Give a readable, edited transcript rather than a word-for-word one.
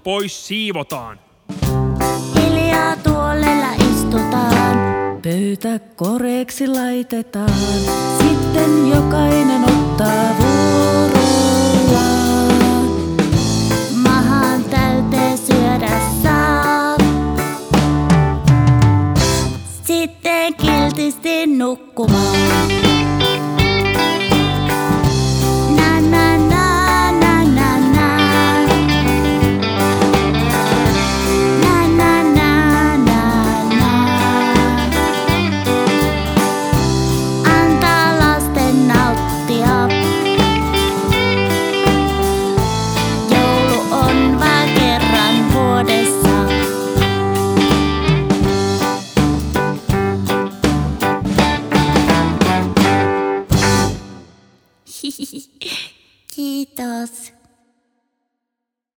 pois siivotaan. Hiljaa tuolella istutaan, pöytä koreeksi laitetaan. Sitten jokainen ottaa vuorollaan. Mahan täyteen syödä saa. Sitten kiltisti nukkumaan. Na na na na na na. Na na na na na. Antaa lasten nauttia. Joulu on vain kerran vuodessa. Kiitos.